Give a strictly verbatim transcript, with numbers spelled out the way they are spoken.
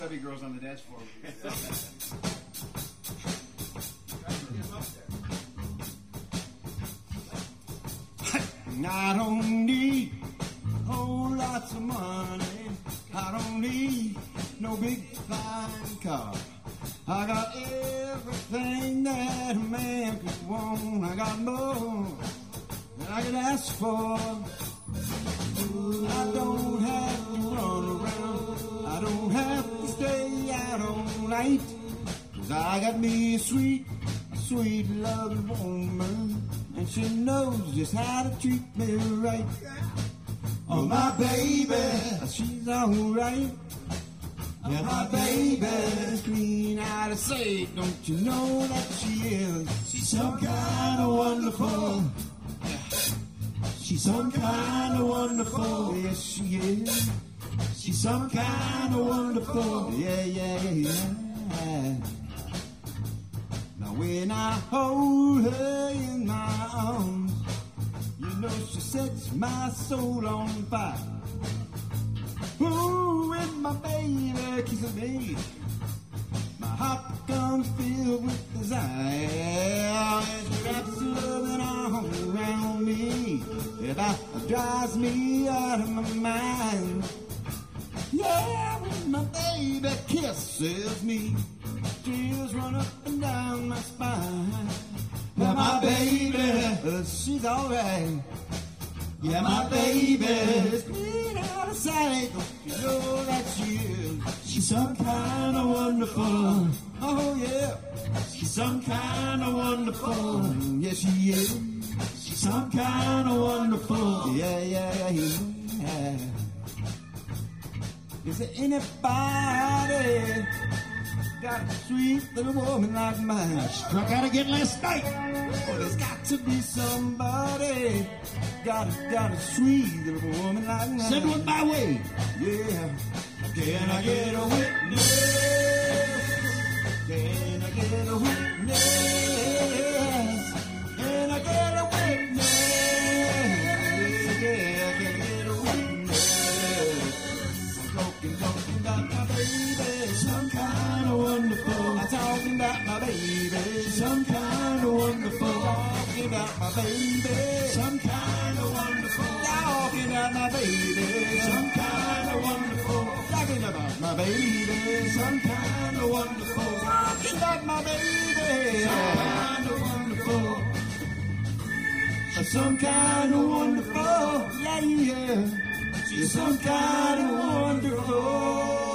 Chubby girls on the dance floor. I don't need whole lots of money. I don't need no big fine car. I got everything that a man could want. I got more than I could ask for. I don't have to run around. I don't have to stay out all night. 'Cause I got me a sweet, sweet loving woman, and she knows just how to treat me right. Oh, my baby, she's alright. Yeah, my baby's clean out of sight. Don't you know that she is? She's some kind of wonderful. She's some kind of wonderful. Yes, she is. She's some kind of wonderful. Yeah, yeah, yeah. Now when I hold her in my arms, you know she sets my soul on fire. Ooh, when my baby kisses me, my heart becomes filled with desire. And she wraps her loving arms around me. It drives me out of my mind. Yeah, when my baby kisses me, tears run up and down my spine. Yeah, my baby, she's alright. Yeah, my baby's clean out of sight. Don't you know that she is? She's some kind of wonderful. Oh, yeah. She's some kind of wonderful. Yes, she is. She's some kind of wonderful. Yeah, yeah, yeah. Is there anybody got a sweet little woman like mine? I struck out again last night. Oh, there's got to be somebody got a, got a sweet little woman like mine. Send one my way. Yeah. Can I get a witness? Can I get a witness? Can I get a witness? Yeah, can I get a witness? I'm talking, talking about my baby. Some kind of wonderful. I'm talking about my baby. Some kind of wonderful. Talking about my baby. Some kind of wonderful. Talking about my baby. Some kind of wonderful. Talking about my baby. Some kind of wonderful. Talking about my baby. Some kind of wonderful. Some kind of wonderful. Yeah, yeah. She's some kind of wonderful.